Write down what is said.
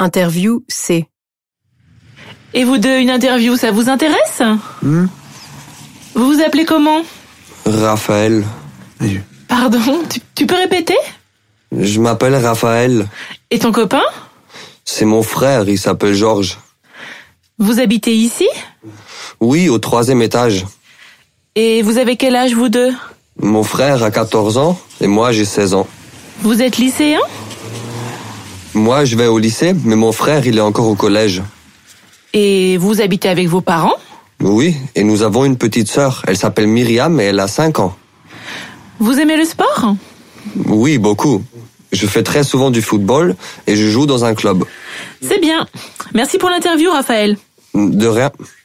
Interview C. Et vous deux, une interview, ça vous intéresse ? Vous vous appelez comment ? Raphaël. Pardon, tu peux répéter ? Je m'appelle Raphaël. Et ton copain ? C'est mon frère, il s'appelle Georges. Vous habitez ici ? Oui, au 3e étage. Et vous avez quel âge, vous deux ? Mon frère a 14 ans et moi j'ai 16 ans. Vous êtes lycéen ? Moi je vais au lycée, mais mon frère il est encore au collège. Et vous habitez avec vos parents ? Oui, et nous avons une petite sœur. Elle s'appelle Myriam et elle a 5 ans. Vous aimez le sport ? Oui, beaucoup. Je fais très souvent du football et je joue dans un club. C'est bien. Merci pour l'interview, Raphaël. De rien.